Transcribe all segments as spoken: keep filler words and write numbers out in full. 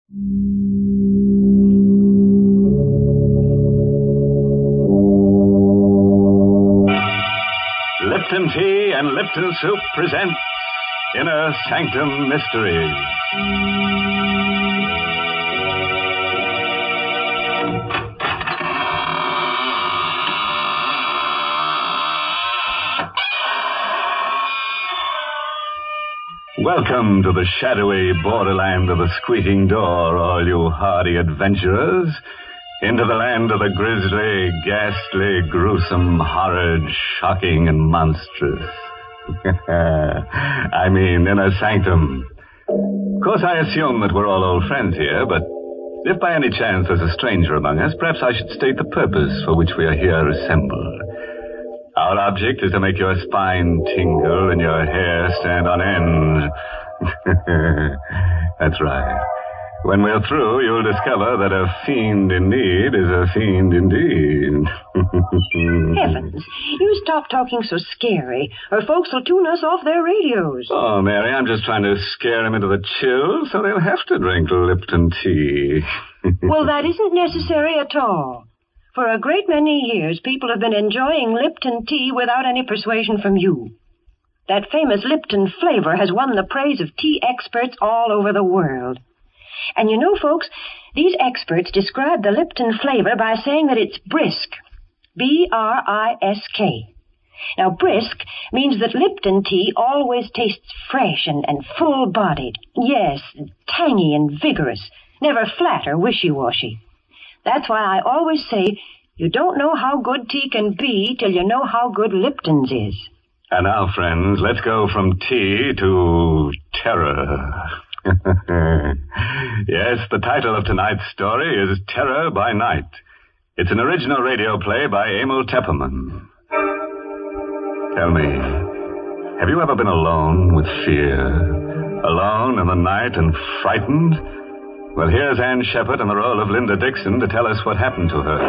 Lipton Tea and Lipton Soup present Inner Sanctum Mysteries. Welcome to the shadowy borderland of the squeaking door, all you hardy adventurers. Into the land of the grisly, ghastly, gruesome, horrid, shocking, and monstrous. I mean, Inner Sanctum. Of course, I assume that we're all old friends here, but if by any chance there's a stranger among us, perhaps I should state the purpose for which we are here assembled. Our object is to make your spine tingle and your hair stand on end. That's right. When we're through, you'll discover that a fiend in need is a fiend indeed. Heavens, you stop talking so scary, or folks will tune us off their radios. Oh, Mary, I'm just trying to scare them into the chill, so they'll have to drink Lipton tea. Well, that isn't necessary at all. For a great many years, people have been enjoying Lipton tea without any persuasion from you. That famous Lipton flavor has won the praise of tea experts all over the world. And you know, folks, these experts describe the Lipton flavor by saying that it's brisk. B R I S K. Now, brisk means that Lipton tea always tastes fresh and, and full-bodied. Yes, tangy and vigorous. Never flat or wishy-washy. That's why I always say you don't know how good tea can be till you know how good Lipton's is. And now, friends, let's go from tea to terror. Yes, the title of tonight's story is Terror by Night. It's an original radio play by Emil Tepperman. Tell me, have you ever been alone with fear? Alone in the night and frightened? Well, here's Ann Shepard in the role of Linda Dixon to tell us what happened to her.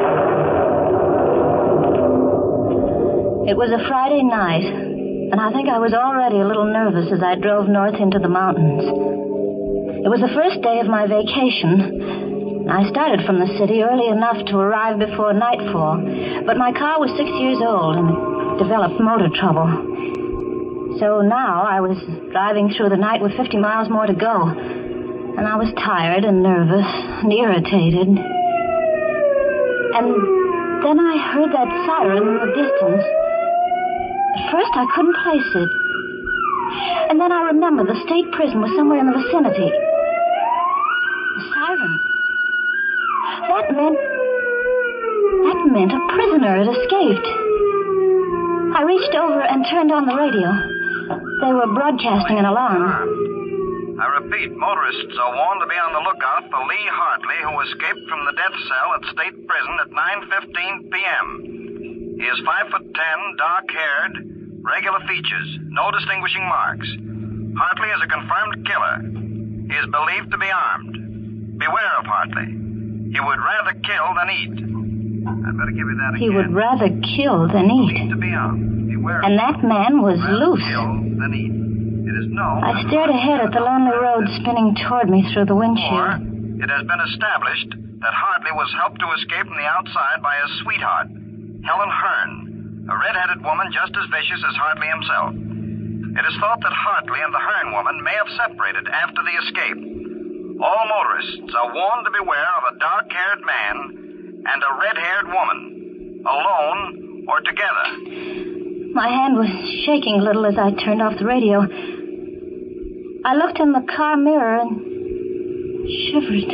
It was a Friday night, and I think I was already a little nervous as I drove north into the mountains. It was the first day of my vacation. I started from the city early enough to arrive before nightfall, but my car was six years old and developed motor trouble. So now I was driving through the night with fifty miles more to go, and I was tired and nervous and irritated. And then I heard that siren in the distance. At first, I couldn't place it. And then I remembered the state prison was somewhere in the vicinity. The siren. That meant... That meant a prisoner had escaped. I reached over and turned on the radio. They were broadcasting an alarm. I repeat, motorists are warned to be on the lookout for Lee Hartley, who escaped from the death cell at State Prison at nine fifteen p.m. He is five foot ten, dark-haired, regular features, no distinguishing marks. Hartley is a confirmed killer. He is believed to be armed. Beware of Hartley. He would rather kill than eat. I'd better give you that again. He would rather kill than eat. Believed to be armed. Beware and that man was loose. Kill than eat. It is known. I stared ahead at the lonely road spinning toward me through the windshield. It has been established that Hartley was helped to escape from the outside by his sweetheart, Helen Hearn, a red-headed woman just as vicious as Hartley himself. It is thought that Hartley and the Hearn woman may have separated after the escape. All motorists are warned to beware of a dark-haired man and a red-haired woman, alone or together. My hand was shaking a little as I turned off the radio. I looked in the car mirror and shivered.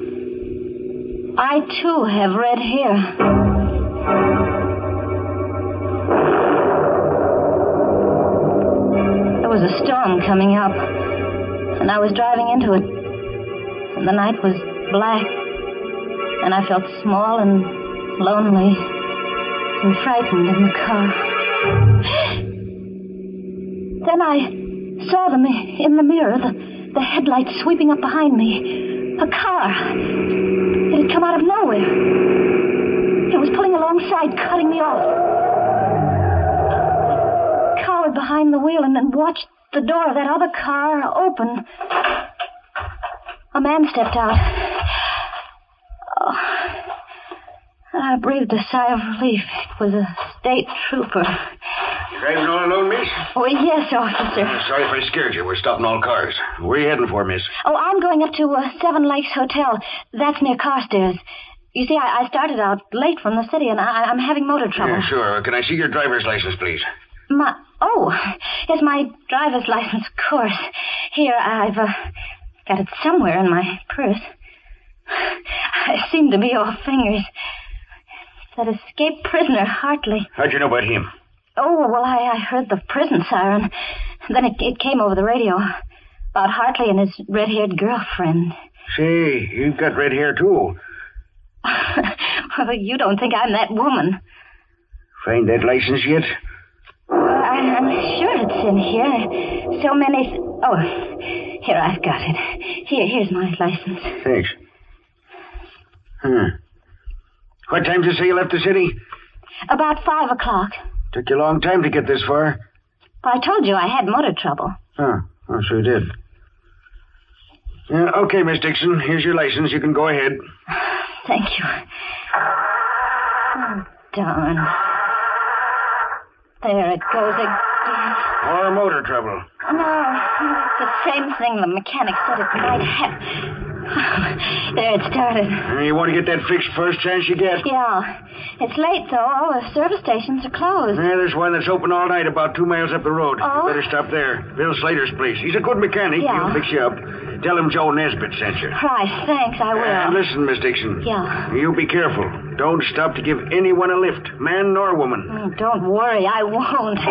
I, too, have red hair. There was a storm coming up, and I was driving into it. And the night was black, and I felt small and lonely and frightened in the car. Then I saw them in the mirror, the, the headlights sweeping up behind me. A car. It had come out of nowhere. It was pulling alongside, cutting me off. I cowered behind the wheel and then watched the door of that other car open. A A man stepped out. Oh. I breathed a sigh of relief. It was a state trooper. Driving all alone, miss? Oh, yes, officer. Oh, sorry if I scared you. We're stopping all cars. Where are you heading for, miss? Oh, I'm going up to uh, Seven Lakes Hotel. That's near Carstairs. You see, I, I started out late from the city, and I, I'm having motor trouble. Yeah, sure. Can I see your driver's license, please? My... Oh, yes, my driver's license, of course. Here, I've uh, got it somewhere in my purse. I seem to be all fingers. That escaped prisoner, Hartley. How'd you know about him? Oh, well, I, I heard the prison siren. Then it, it came over the radio about Hartley and his red-haired girlfriend. Say, you've got red hair, too. Well, you don't think I'm that woman. Find that license yet? Well, I, I'm sure it's in here. So many... Th- oh, here, I've got it. Here, here's my license. Thanks. Hmm. What time did you say you left the city? About five o'clock. Took you a long time to get this far. Well, I told you I had motor trouble. Oh, oh sure did. Yeah, okay, Miss Dixon. Here's your license. You can go ahead. Thank you. Oh, darn. There it goes again. More motor trouble. No, it's the same thing the mechanic said it might have. There it started. Uh, you want to get that fixed first chance you get? Yeah. It's late, though. All the service stations are closed. Yeah, there's one that's open all night about two miles up the road. Oh? You better stop there. Bill Slater's place. He's a good mechanic. Yeah. He'll fix you up. Tell him Joe Nesbitt sent you. Right, thanks, I will. And uh, listen, Miss Dixon. Yeah. You be careful. Don't stop to give anyone a lift, man nor woman. Oh, don't worry, I won't.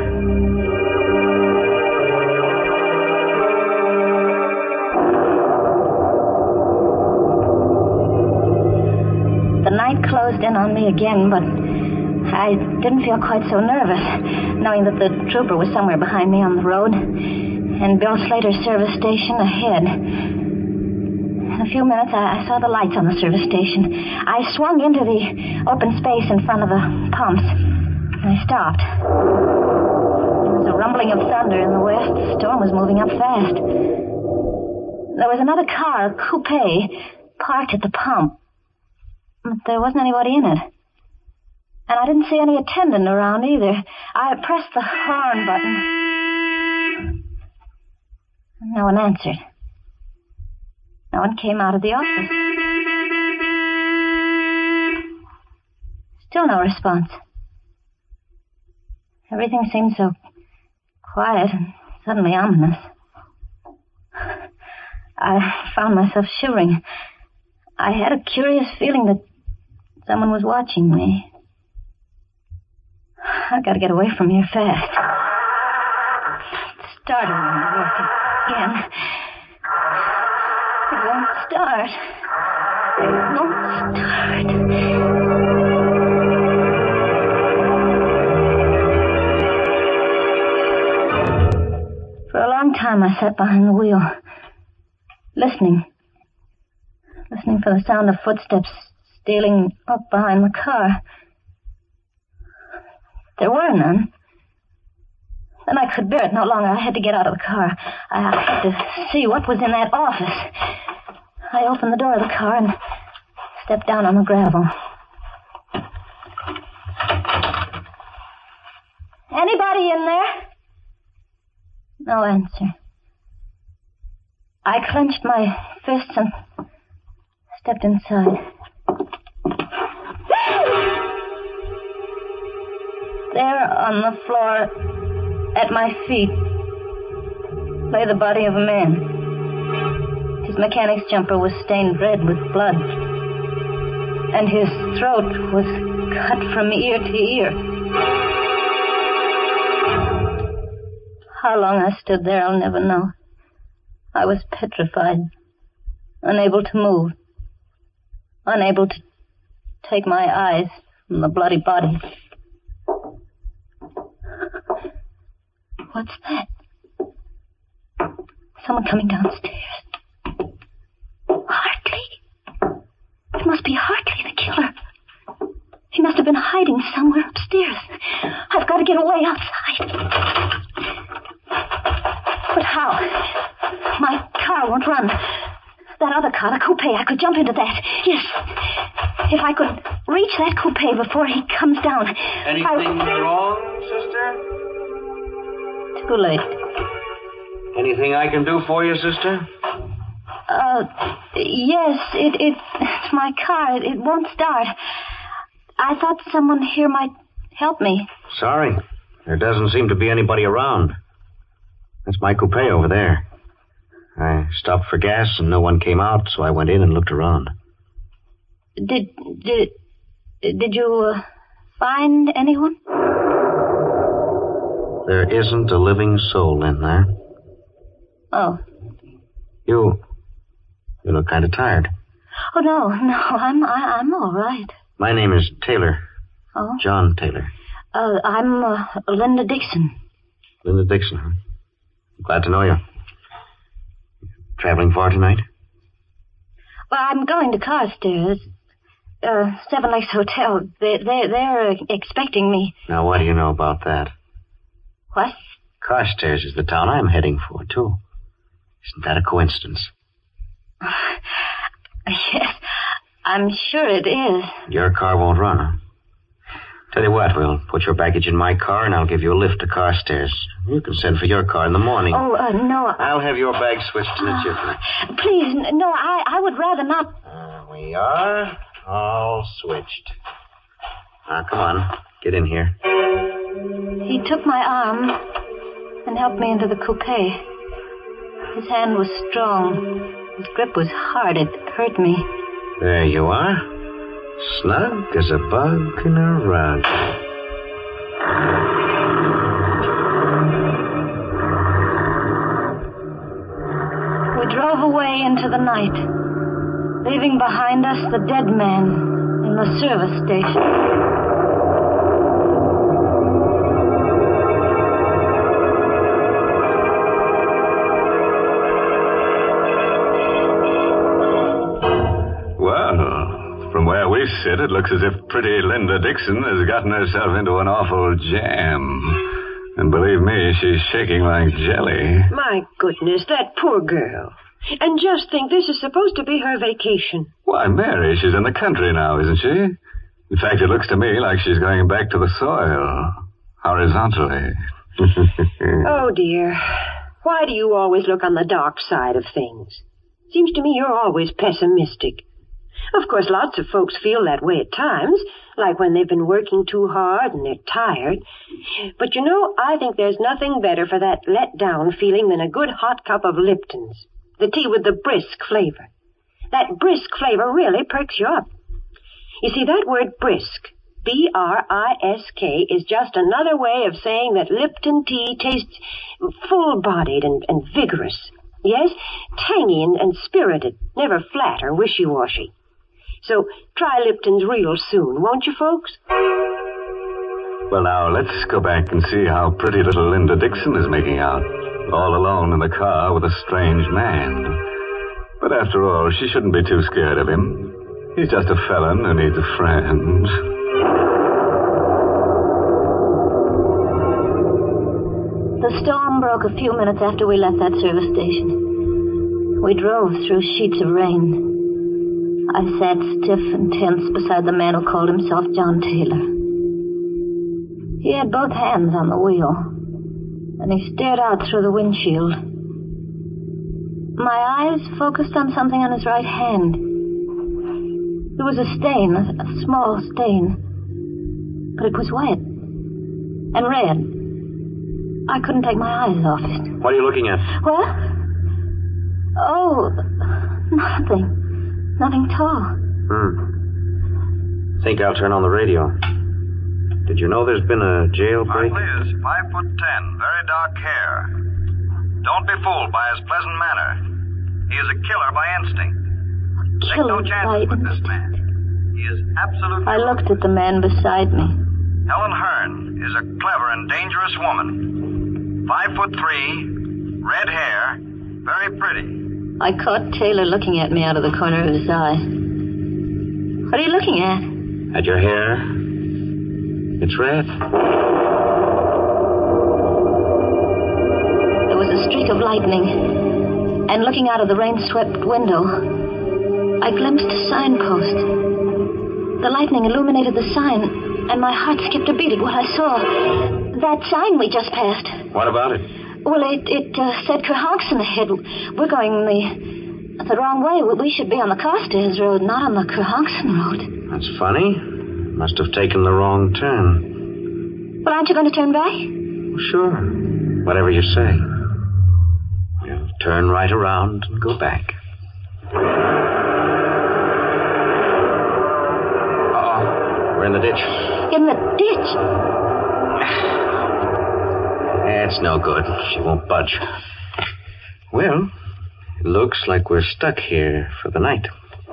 The night closed in on me again, but I didn't feel quite so nervous, knowing that the trooper was somewhere behind me on the road, and Bill Slater's service station ahead. In a few minutes, I, I saw the lights on the service station. I swung into the open space in front of the pumps. I stopped. There was a rumbling of thunder in the west. The storm was moving up fast. There was another car, a coupe, parked at the pump. But there wasn't anybody in it. And I didn't see any attendant around either. I pressed the horn button. No one answered. No one came out of the office. Still no response. Everything seemed so quiet and suddenly ominous. I found myself shivering. I had a curious feeling that someone was watching me. I've got to get away from here fast. It's starting to work again. It won't start. It won't start. For a long time, I sat behind the wheel, listening. Listening for the sound of footsteps stealing up behind the car. There were none. Then I could bear it no longer. I had to get out of the car. I had to see what was in that office. I opened the door of the car and stepped down on the gravel. Anybody in there? No answer. I clenched my fists and stepped inside. There on the floor, at my feet, lay the body of a man. His mechanic's jumper was stained red with blood, and his throat was cut from ear to ear. How long I stood there, I'll never know. I was petrified, unable to move, unable to take my eyes from the bloody body. What's that? Someone coming downstairs. Hartley. It must be Hartley, the killer. He must have been hiding somewhere upstairs. I've got to get away outside. But how? My car won't run. The car, the coupe. I could jump into that. Yes. If I could reach that coupe before he comes down. Anything I... wrong, sister? Too late. Anything I can do for you, sister? Uh, yes, it, it, it's my car. It, it won't start. I thought someone here might help me. Sorry. There doesn't seem to be anybody around. That's my coupe over there. I stopped for gas and no one came out, so I went in and looked around. Did, did, did you uh, find anyone? There isn't a living soul in there. Oh. You... You look kind of tired. Oh, no, no, I'm I, I'm all right. My name is Taylor. Oh? John Taylor. Uh, I'm uh, Linda Dixon. Linda Dixon, huh? Glad to know you. Traveling far tonight? Well, I'm going to Carstairs. Uh, Seven Lakes Hotel. They, they, they're expecting me. Now, what do you know about that? What? Carstairs is the town I'm heading for, too. Isn't that a coincidence? Yes, I'm sure it is. Your car won't run, huh? Tell you what, we'll put your baggage in my car and I'll give you a lift to Carstairs. You can send for your car in the morning. Oh, uh, no. I'll have your bag switched in a jiffy. Please, no, I, I would rather not. Uh, we are all switched. Now, come on. Get in here. He took my arm and helped me into the coupe. His hand was strong. His grip was hard. It hurt me. There you are. Snug as a bug in a rug. We drove away into the night, leaving behind us the dead man in the service station. From where we sit, it looks as if pretty Linda Dixon has gotten herself into an awful jam. And believe me, she's shaking like jelly. My goodness, that poor girl. And just think, this is supposed to be her vacation. Why, Mary, she's in the country now, isn't she? In fact, it looks to me like she's going back to the soil. Horizontally. Oh, dear. Why do you always look on the dark side of things? Seems to me you're always pessimistic. Of course, lots of folks feel that way at times, like when they've been working too hard and they're tired. But you know, I think there's nothing better for that let-down feeling than a good hot cup of Lipton's, the tea with the brisk flavor. That brisk flavor really perks you up. You see, that word brisk, B R I S K, is just another way of saying that Lipton tea tastes full-bodied and, and vigorous. Yes, tangy and, and spirited, never flat or wishy-washy. So try Lipton's real soon, won't you, folks? Well, now, let's go back and see how pretty little Linda Dixon is making out, all alone in the car with a strange man. But after all, she shouldn't be too scared of him. He's just a felon who needs a friend. The storm broke a few minutes after we left that service station. We drove through sheets of rain. I sat stiff and tense beside the man who called himself John Taylor. He had both hands on the wheel, and he stared out through the windshield. My eyes focused on something on his right hand. There was a stain, a, a small stain, but it was wet and red. I couldn't take my eyes off it. What are you looking at? What? Oh, nothing. Nothing at all. Hmm. Think I'll turn on the radio. Did you know there's been a jailbreak? Mark Liz, five foot ten, very dark hair. Don't be fooled by his pleasant manner. He is a killer by instinct. Take no chances with this man. He is absolutely... I looked at the man beside me. Helen Hearn is a clever and dangerous woman. Five foot three, red hair, very pretty. I caught Taylor looking at me out of the corner of his eye. What are you looking at? At your hair. It's red. There was a streak of lightning, and looking out of the rain-swept window, I glimpsed a signpost. The lightning illuminated the sign, and my heart skipped a beat at what I saw. That sign we just passed. What about it? Well, it, it uh, said Kerhonkson ahead. We're going the the wrong way. We should be on the Carstairs Road, not on the Kerhonkson Road. That's funny. Must have taken the wrong turn. Well, aren't you going to turn back? Sure. Whatever you say. We'll turn right around and go back. Uh-oh. We're in the ditch. In the ditch? It's no good. She won't budge. Well, it looks like we're stuck here for the night.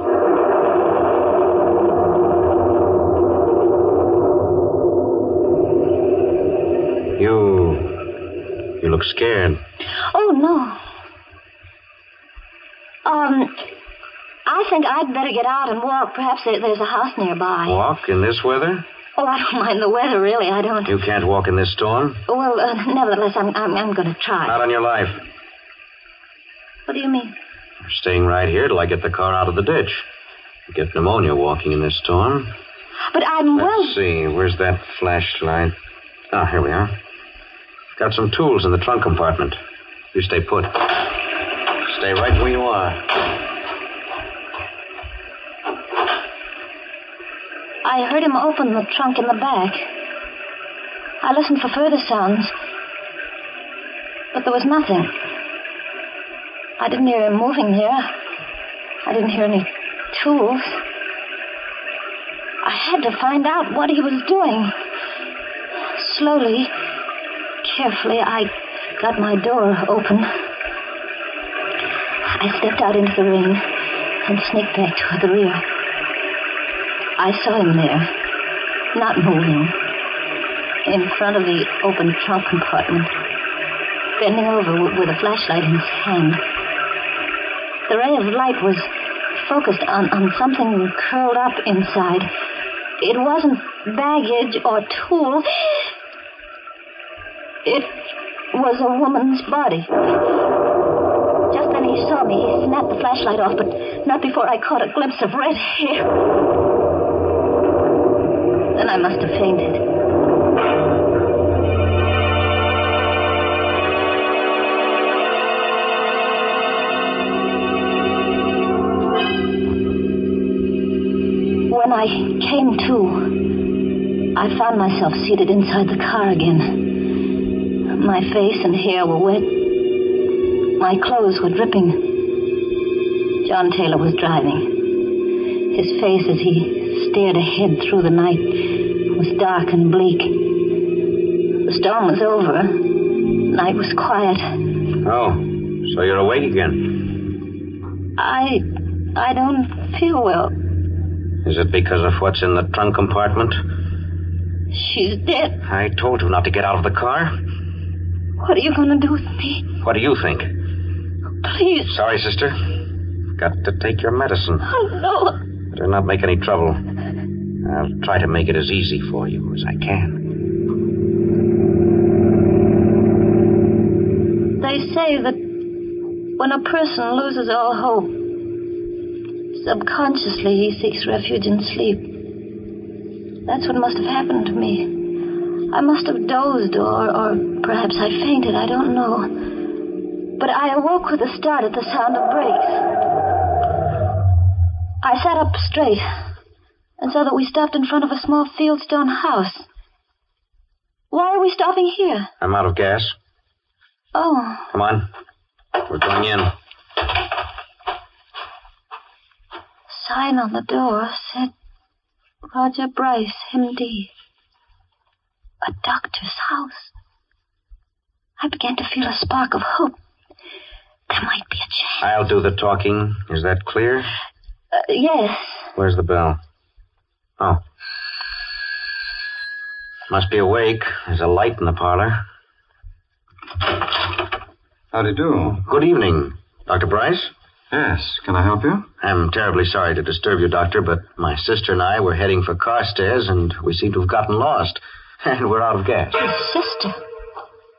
You... You look scared. Oh, no. Um, I think I'd better get out and walk. Perhaps there, there's a house nearby. Walk in this weather? Oh, I don't mind the weather, really. I don't. You can't walk in this storm? Well, uh, nevertheless, I'm, I'm, I'm going to try. Not on your life. What do you mean? You're staying right here till I get the car out of the ditch. You get pneumonia walking in this storm. But I'm Let's well... Let's see. Where's that flashlight? Ah, here we are. Got some tools in the trunk compartment. You stay put. Stay right where you are. I heard him open the trunk in the back. I listened for further sounds, but there was nothing. I didn't hear him moving there. I didn't hear any tools. I had to find out what he was doing. Slowly, carefully, I got my door open. I stepped out into the rain and sneaked back toward the rear. I saw him there, not moving, in front of the open trunk compartment, bending over with a flashlight in his hand. The ray of light was focused on, on something curled up inside. It wasn't baggage or tool. It was a woman's body. Just then he saw me. He snapped the flashlight off, but not before I caught a glimpse of red hair. Then I must have fainted. When I came to, I found myself seated inside the car again. My face and hair were wet. My clothes were dripping. John Taylor was driving. His face, as he stared ahead through the night, was dark and bleak. The storm was over. Night was quiet. Oh, so you're awake again? I... I don't feel well. Is it because of what's in the trunk compartment? She's dead. I told you not to get out of the car. What are you going to do with me? What do you think? Please. Sorry, sister. Got to take your medicine. Oh, no. Better not make any trouble. I'll try to make it as easy for you as I can. They say that when a person loses all hope, subconsciously he seeks refuge in sleep. That's what must have happened to me. I must have dozed, or, or perhaps I fainted, I don't know. But I awoke with a start at the sound of brakes. I sat up straight and saw that we stopped in front of a small fieldstone house. Why are we stopping here? I'm out of gas. Oh. Come on. We're going in. Sign on the door said Roger Bryce, M D. A doctor's house. I began to feel a spark of hope. There might be a chance. I'll do the talking. Is that clear? Uh, yes. Where's the bell? Oh. Must be awake. There's a light in the parlor. How do you do? Good evening. Doctor Bryce? Yes. Can I help you? I'm terribly sorry to disturb you, Doctor, but my sister and I were heading for Carstairs, and we seem to have gotten lost. And we're out of gas. His sister?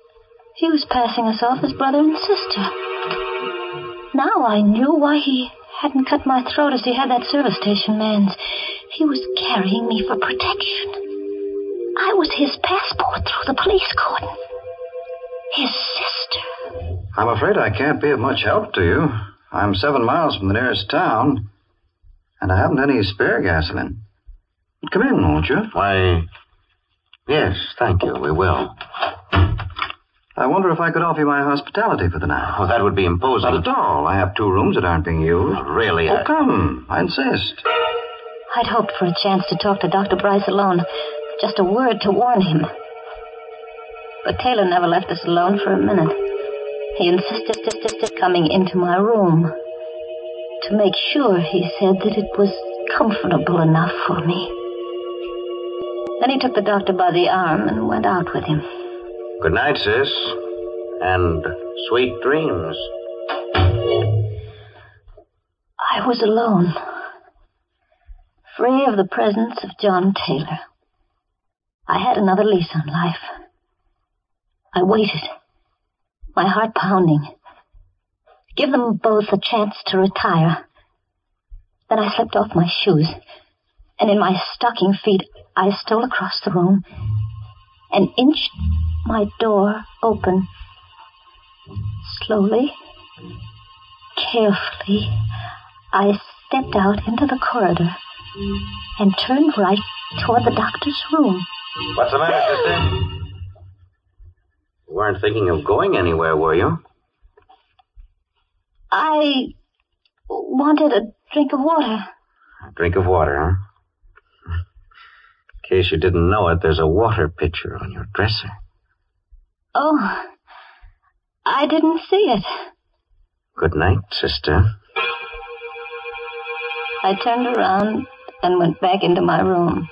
He was passing us off as brother and sister. Now I knew why he hadn't cut my throat as he had that service station man's. He was carrying me for protection. I was his passport through the police cordon. His sister. I'm afraid I can't be of much help to you. I'm seven miles from the nearest town, and I haven't any spare gasoline. Come in, won't you? Why, yes, thank you, we will. I wonder if I could offer you my hospitality for the night. Oh, that would be imposing. Not at all. I have two rooms that aren't being used. Oh, really? Oh, I... come. I insist. I'd hoped for a chance to talk to Doctor Bryce alone. Just a word to warn him. But Taylor never left us alone for a minute. He insisted coming into my room. To make sure, he said, that it was comfortable enough for me. Then he took the doctor by the arm and went out with him. Good night, sis. And sweet dreams. I was alone. Free of the presence of John Taylor. I had another lease on life. I waited, my heart pounding. Give them both a chance to retire. Then I slipped off my shoes, and in my stocking feet, I stole across the room and inched my door open. Slowly, carefully, I stepped out into the corridor and turned right toward the doctor's room. What's the matter, sister? You weren't thinking of going anywhere, were you? I wanted a drink of water. A drink of water, huh? In case you didn't know it, there's a water pitcher on your dresser. Oh, I didn't see it. Good night, sister. I turned around and went back into my room.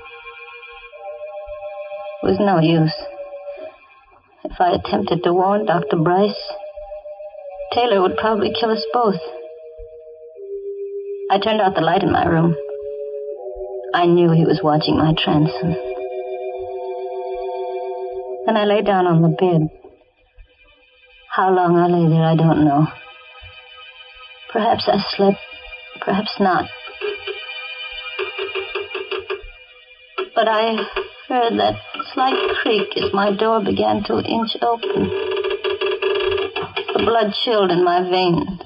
It was no use. If I attempted to warn Doctor Bryce, Taylor would probably kill us both. I turned out the light in my room. I knew he was watching my transom. Then I lay down on the bed. How long I lay there, I don't know. Perhaps I slept, perhaps not. But I heard that slight creak as my door began to inch open. The blood chilled in my veins.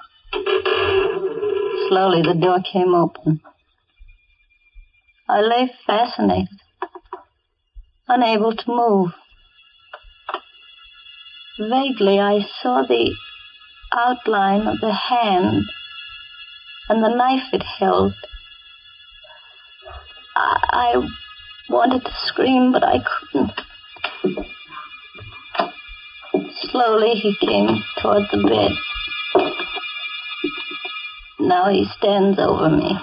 Slowly the door came open. I lay fascinated, unable to move. Vaguely I saw the outline of the hand and the knife it held. I, I wanted to scream, but I couldn't. Slowly he came toward the bed. Now he stands over me.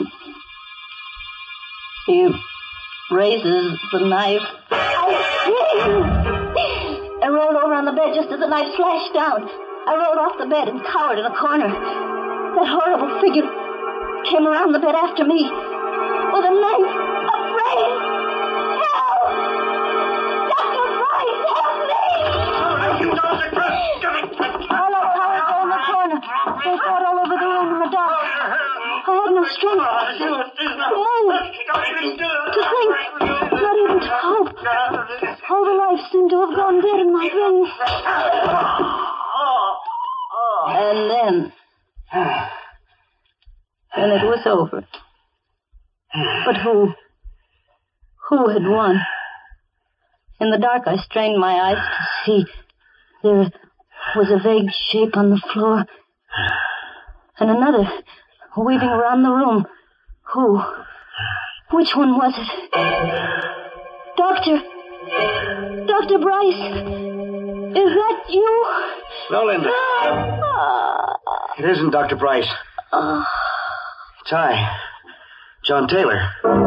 He raises the knife. I screamed! I rolled over on the bed just as the knife flashed down. I rolled off the bed and cowered in a corner. That horrible figure came around the bed after me with a knife, afraid. Help! Doctor Bryce, help me! I let Howard go in the corner. They fought all over the room in the dark. I had no strength to move, to think, not even to hope. All the life seemed to have gone dead in my veins. And then, then it was over. But who, who had won? In the dark, I strained my eyes to see. There was a vague shape on the floor, and another weaving around the room. Who? Which one was it? Doctor! Doctor Bryce! Is that you? No, Linda. It isn't Doctor Bryce. Uh, It's I, John Taylor.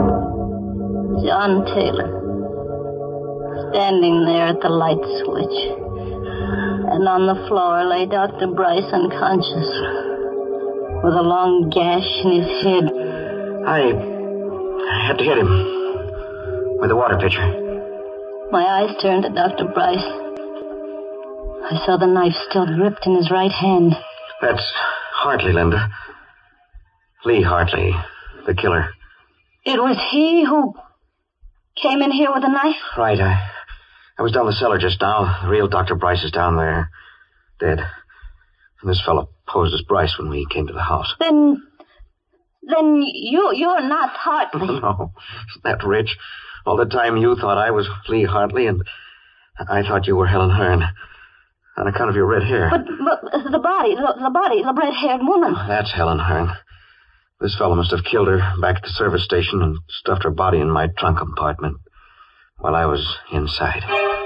John Taylor. Standing there at the light switch. And on the floor lay Doctor Bryce unconscious, with a long gash in his head. I, I had to hit him with a water pitcher. My eyes turned to Doctor Bryce. I saw the knife still gripped in his right hand. That's hardly, Linda. Lee Hartley, the killer. It was he who came in here with a knife? Right. I, I was down the cellar just now. The real Doctor Bryce is down there, dead. And this fellow posed as Bryce when we came to the house. Then... Then you, you're not Hartley. No. Isn't that rich? All the time you thought I was Lee Hartley, and I thought you were Helen Hearn. On account of your red hair. But, but the body, the, the body, the red-haired woman. Oh, that's Helen Hearn. This fellow must have killed her back at the service station and stuffed her body in my trunk compartment while I was inside.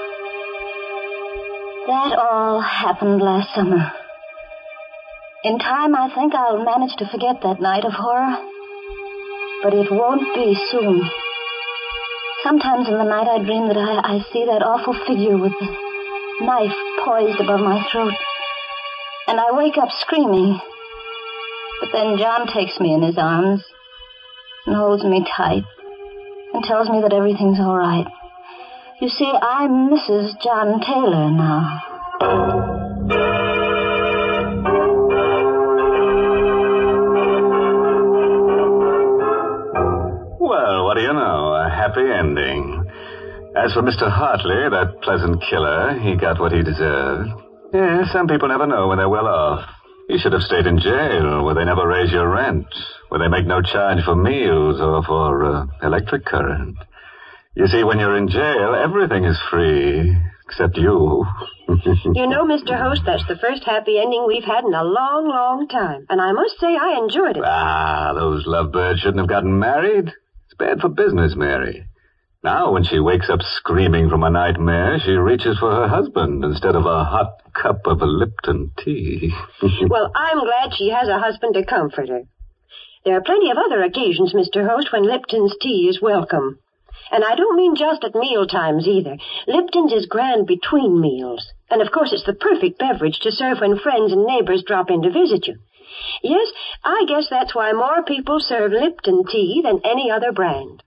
That all happened last summer. In time, I think I'll manage to forget that night of horror. But it won't be soon. Sometimes in the night I dream that I, I see that awful figure with the knife poised above my throat. And I wake up screaming. But then John takes me in his arms and holds me tight and tells me that everything's all right. You see, I'm Missus John Taylor now. Well, what do you know? A happy ending. As for Mister Hartley, that pleasant killer, he got what he deserved. Yes, some people never know when they're well off. You should have stayed in jail, where they never raise your rent, where they make no charge for meals or for uh, electric current. You see, when you're in jail, everything is free, except you. You know, Mister Host, that's the first happy ending we've had in a long, long time. And I must say I enjoyed it. Ah, those lovebirds shouldn't have gotten married. It's bad for business, Mary. Now, when she wakes up screaming from a nightmare, she reaches for her husband instead of a hot cup of a Lipton tea. Well, I'm glad she has a husband to comfort her. There are plenty of other occasions, Mister Host, when Lipton's tea is welcome. And I don't mean just at meal times either. Lipton's is grand between meals. And of course it's the perfect beverage to serve when friends and neighbors drop in to visit you. Yes, I guess that's why more people serve Lipton tea than any other brand.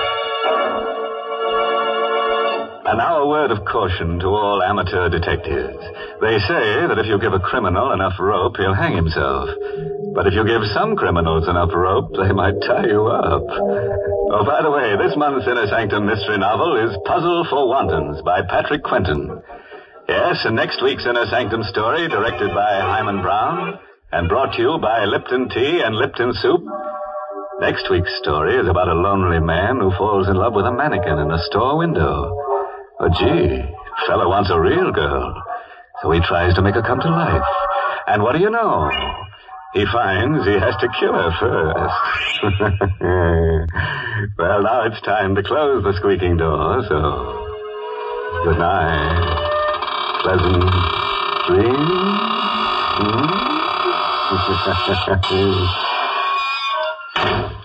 And now a word of caution to all amateur detectives. They say that if you give a criminal enough rope, he'll hang himself. But if you give some criminals enough rope, they might tie you up. Oh, by the way, this month's Inner Sanctum mystery novel is Puzzle for Wantons by Patrick Quentin. Yes, and next week's Inner Sanctum story, directed by Hyman Brown, and brought to you by Lipton Tea and Lipton Soup. Next week's story is about a lonely man who falls in love with a mannequin in a store window. Oh, gee, fellow wants a real girl, so he tries to make her come to life. And what do you know? He finds he has to kill her first. Well, now it's time to close the squeaking door, so good night. Pleasant dreams. Hmm?